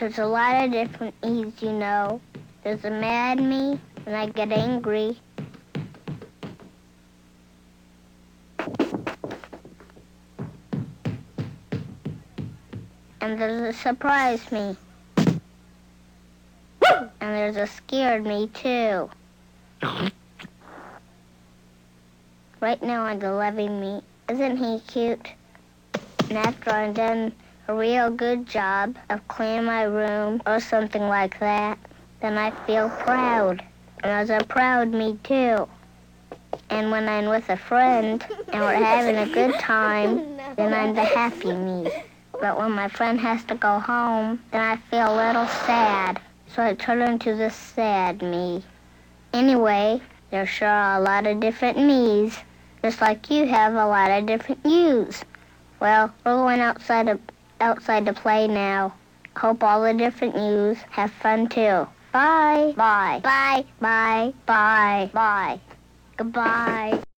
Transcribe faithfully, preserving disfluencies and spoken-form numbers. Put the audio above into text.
There's a lot of different me's, you know. There's a mad me when I get angry. And there's a surprise me. And there's a scared me, too. Right now I'm the loving me. Isn't he cute? And after I'm done a real good job of cleaning my room or something like that, then I feel proud. And there's a proud me, too. And when I'm with a friend and we're having a good time, then I'm the happy me. But when my friend has to go home, then I feel a little sad. So I turn into the sad me. Anyway, there sure are a lot of different me's, just like you have a lot of different yous. Well, we're going outside to, outside to play now. Hope all the different yous have fun too. Bye. Bye. Bye. Bye. Bye. Bye. Goodbye.